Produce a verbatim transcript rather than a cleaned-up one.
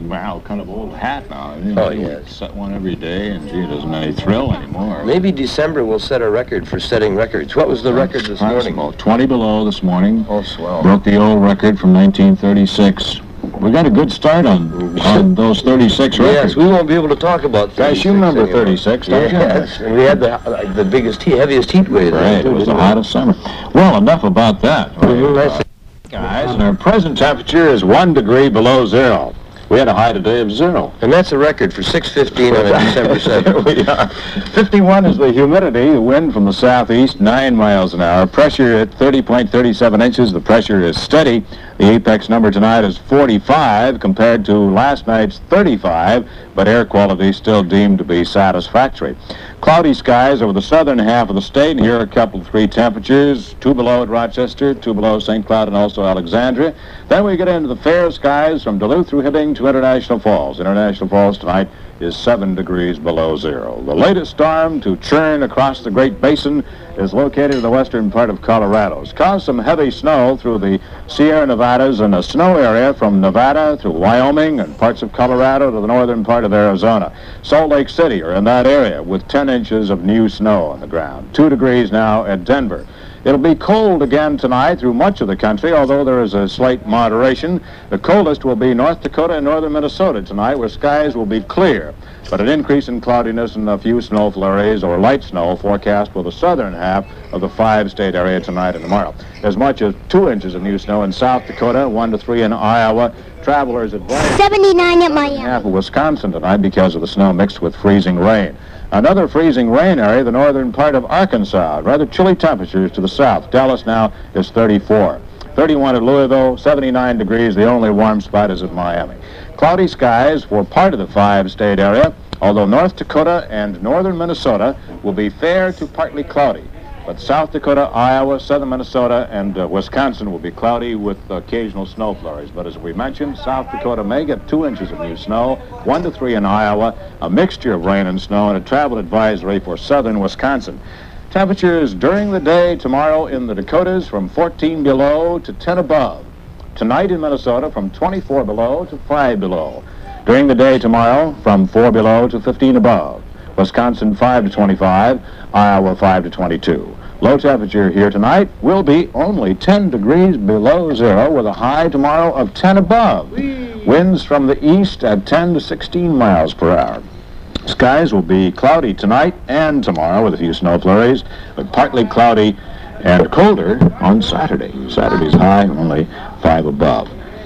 wow, kind of old hat now. You Oh, know, yes. Set one every day, and gee, it doesn't any thrill anymore. Maybe December will set a record for setting records. What was the record this morning? Possible. twenty below this morning. Oh, swell. Broke the old record from nineteen thirty-six. We got a good start on, on those thirty-six records. Yes, we won't be able to talk about thirty-six. Guys, you remember anymore. thirty-six, don't you? Yes, and we had the uh, the biggest, heat, heaviest heat wave. Right, too, it was the didn't we? hottest summer. Well, enough about that. Mhm, that's it. Guys, and our present temperature is one degree below zero. We had a high today of zero. And that's a record for six fifteen on a December seventh. Here we are. fifty-one is the humidity, the wind from the southeast, nine miles an hour. Pressure at thirty point three seven inches. The pressure is steady. The apex number tonight is forty-five compared to last night's thirty-five, but air quality still deemed to be satisfactory. Cloudy skies over the southern half of the state, and here are a couple of three temperatures. Two below at Rochester, two below Saint Cloud and also Alexandria. Then we get into the fair skies from Duluth through Hibbing to International Falls. International Falls tonight is seven degrees below zero. The latest storm to churn across the Great Basin is located in the western part of Colorado. It's caused some heavy snow through the Sierra Nevadas and a snow area from Nevada through Wyoming and parts of Colorado to the northern part of Arizona. Salt Lake City are in that area with ten inches of new snow on the ground. Two degrees now at Denver. It'll be cold again tonight through much of the country, although there is a slight moderation. The coldest will be North Dakota and northern Minnesota tonight, where skies will be clear, but an increase in cloudiness and a few snow flurries or light snow forecast for the southern half of the five-state area tonight and tomorrow. As much as two inches of new snow in South Dakota, one to three in Iowa. Travelers advised seventy-nine at Miami. half of Wisconsin tonight because of the snow mixed with freezing rain. Another freezing rain area, the northern part of Arkansas. Rather chilly temperatures to the south. Dallas now is thirty-four. thirty-one at Louisville, seventy-nine degrees. The only warm spot is at Miami. Cloudy skies for part of the five-state area, although North Dakota and northern Minnesota will be fair to partly cloudy. But South Dakota, Iowa, southern Minnesota, and uh, Wisconsin will be cloudy with occasional snow flurries. But as we mentioned, South Dakota may get two inches of new snow, one to three in Iowa, a mixture of rain and snow, and a travel advisory for southern Wisconsin. Temperatures during the day tomorrow in the Dakotas from fourteen below to ten above. Tonight in Minnesota from twenty-four below to five below. During the day tomorrow from four below to fifteen above. Wisconsin five to twenty-five, Iowa five to twenty-two. Low temperature here tonight will be only ten degrees below zero with a high tomorrow of ten above. Winds from the east at ten to sixteen miles per hour. Skies will be cloudy tonight and tomorrow with a few snow flurries, but partly cloudy and colder on Saturday. Saturday's high only five above.